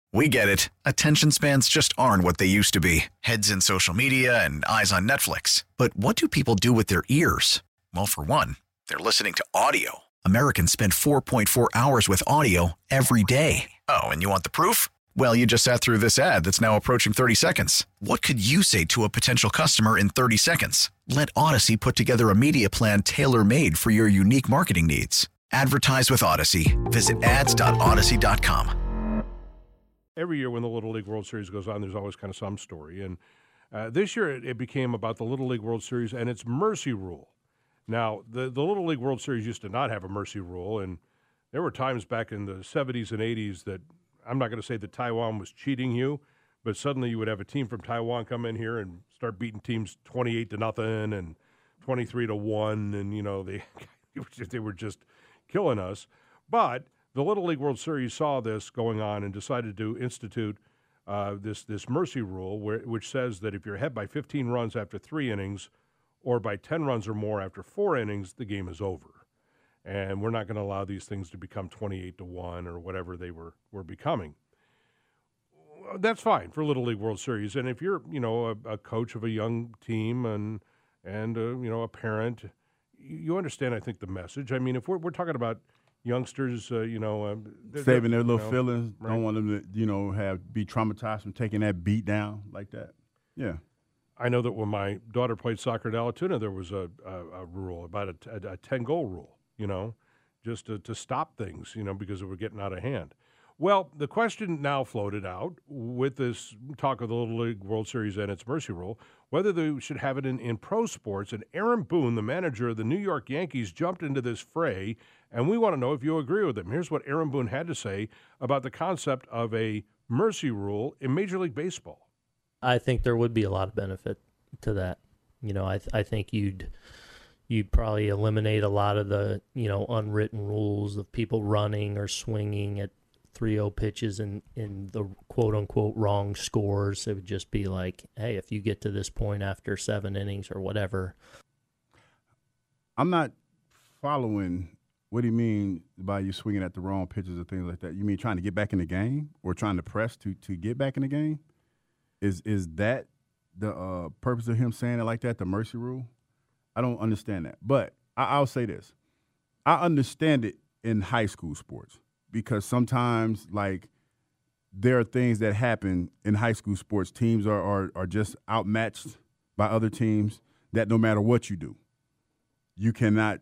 We get it. Attention spans just aren't what they used to be. Heads in social media and eyes on Netflix. But what do people do with their ears? Well, for one, they're listening to audio. Americans spend 4.4 hours with audio every day. Oh, and you want the proof? Well, you just sat through this ad that's now approaching 30 seconds. What could you say to a potential customer in 30 seconds? Let Odyssey put together a media plan tailor-made for your unique marketing needs. Advertise with Odyssey. Visit ads.odyssey.com. Every year when the Little League World Series goes on, there's always kind of some story. And this year it became about the Little League World Series and its mercy rule. Now, the Little League World Series used to not have a mercy rule, and there were times back in the 70s and 80s that I'm not going to say that Taiwan was cheating you, but suddenly you would have a team from Taiwan come in here and start beating teams 28-0 and 23-1, and, you know, they were just killing us. But the Little League World Series saw this going on and decided to institute this mercy rule, which says that if you're ahead by 15 runs after 3 innings or by 10 runs or more after 4 innings, the game is over. And we're not going to allow these things to become 28-1 or whatever they were becoming. That's fine for Little League World Series. And if you're, you know, a coach of a young team and you know, a parent, you understand, I think, the message. I mean, if we're talking about youngsters, saving their little feelings, right? Don't want them to, you know, be traumatized from taking that beat down like that. Yeah. I know that when my daughter played soccer at Alatoona, there was a rule about a 10-goal rule, you know, just to stop things, you know, because they were getting out of hand. Well, the question now floated out with this talk of the Little League World Series and its mercy rule, whether they should have it in pro sports. And Aaron Boone, the manager of the New York Yankees, jumped into this fray, and we want to know if you agree with him. Here's what Aaron Boone had to say about the concept of a mercy rule in Major League Baseball. I think there would be a lot of benefit to that. You know, I think you'd probably eliminate a lot of the, you know, unwritten rules of people running or swinging at 3-0 pitches in the quote-unquote wrong scores. It would just be like, hey, if you get to this point after 7 innings or whatever. I'm not following what do you mean by you swinging at the wrong pitches or things like that. You mean trying to get back in the game or trying to press to get back in the game? Is that the purpose of him saying it like that, the mercy rule? I don't understand that. But I'll say this. I understand it in high school sports. Because sometimes, like, there are things that happen in high school sports. Teams are just outmatched by other teams that no matter what you do, you cannot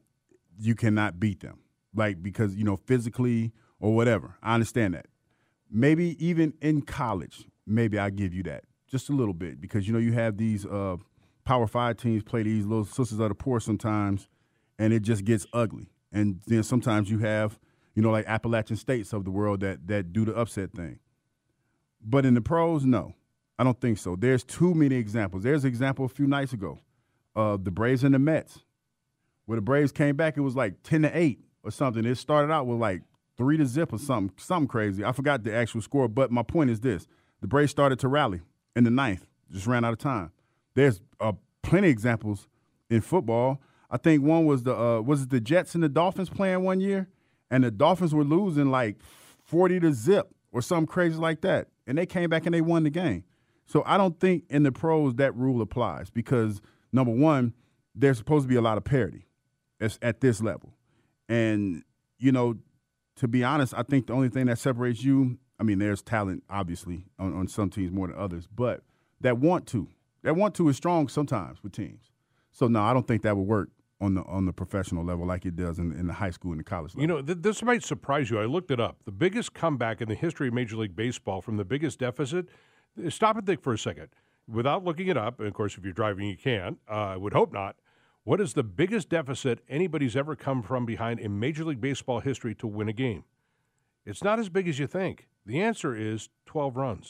beat them. Like, because, you know, physically or whatever. I understand that. Maybe even in college, maybe I give you that just a little bit. Because, you know, you have these Power 5 teams play these little sisters of the poor sometimes, and it just gets ugly. And then sometimes you have, you know, like Appalachian States of the world that do the upset thing. But in the pros, no, I don't think so. There's too many examples. There's an example a few nights ago of the Braves and the Mets. Where the Braves came back, it was like 10-8 or something. It started out with like 3-0 or something crazy. I forgot the actual score, but my point is this. The Braves started to rally in the 9th, just ran out of time. There's plenty of examples in football. I think one was the Jets and the Dolphins playing one year? And the Dolphins were losing like 40-0 or something crazy like that. And they came back and they won the game. So I don't think in the pros that rule applies because, number one, there's supposed to be a lot of parity at this level. And, you know, to be honest, I think the only thing that separates you, I mean, there's talent, obviously, on some teams more than others. But that want to is strong sometimes with teams. So, no, I don't think that would work on the professional level like it does in the high school and the college level. You know, this might surprise you. I looked it up. The biggest comeback in the history of Major League Baseball from the biggest deficit, stop and think for a second. Without looking it up, and of course if you're driving you can't, I would hope not, what is the biggest deficit anybody's ever come from behind in Major League Baseball history to win a game? It's not as big as you think. The answer is 12 runs.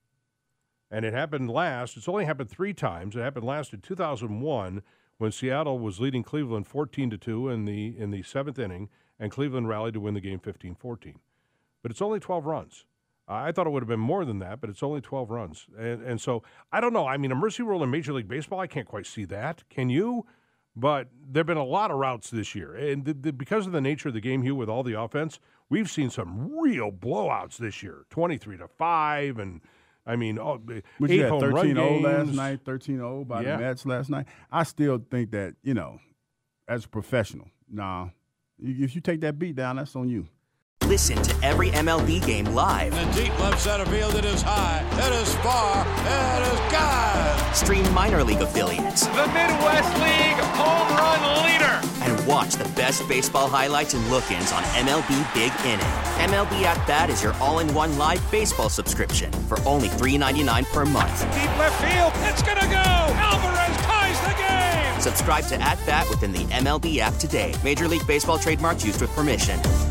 And it happened it's only happened 3 times. It happened last in 2001 when Seattle was leading Cleveland 14-2 in the 7th inning, and Cleveland rallied to win the game 15-14. But it's only 12 runs. I thought it would have been more than that, but it's only 12 runs. And so, I don't know. I mean, a mercy rule in Major League Baseball, I can't quite see that. Can you? But there have been a lot of routes this year. And because of the nature of the game, Hugh, with all the offense, we've seen some real blowouts this year, 23-5, and I mean, Which 8 had home run 13-0 last games. night, 13-0 by Yeah. the Mets last night. I still think that, as a professional, if you take that beat down, that's on you. Listen to every MLB game live. In the deep left center field, it is high, it is far, it is gone. Stream minor league affiliates. The Midwest League home run leader. And watch the best baseball highlights and look-ins on MLB Big Inning. MLB At Bat is your all-in-one live baseball subscription for only $3.99 per month. Deep left field, it's gonna go. Alvarez ties the game. Subscribe to At Bat within the MLB app today. Major League Baseball trademarks used with permission.